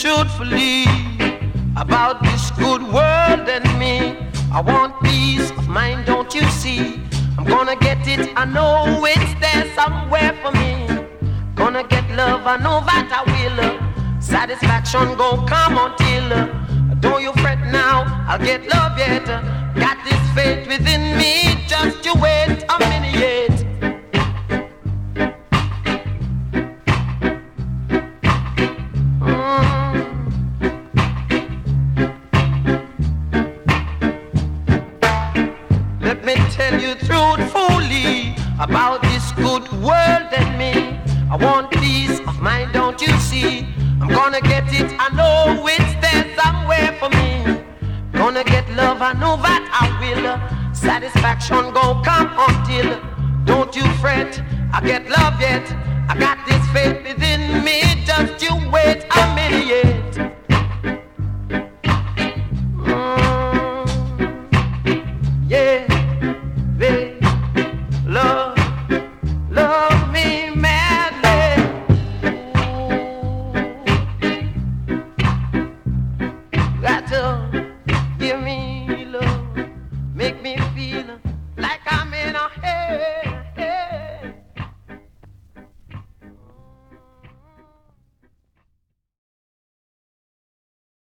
truthfully about this good world and me. I want peace of mind, don't you see? I'm gonna get it, I know it's there somewhere for me. Gonna get love, I know that I will. Satisfaction gon' come until don't you fret now, I'll get love yet. Got this faith within me, just you wait a minute yet. Let me tell you truthfully about this good world and me. I want peace of mind, don't you see? I'm gonna get it, I know it's there somewhere for me. Gonna get love, I know that I will. Satisfaction gon' come until don't you fret, I get love yet.